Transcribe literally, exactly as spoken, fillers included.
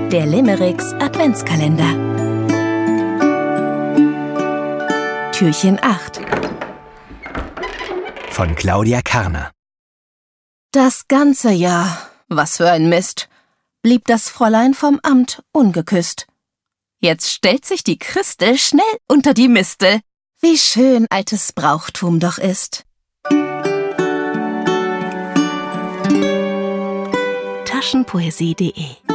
Der Limericks Adventskalender. Türchen acht. Von Claudia Karner. Das ganze Jahr, was für ein Mist, blieb das Fräulein vom Amt ungeküsst. Jetzt stellt sich die Christel schnell unter die Mistel. Wie schön altes Brauchtum doch ist. Taschenpoesie punkt de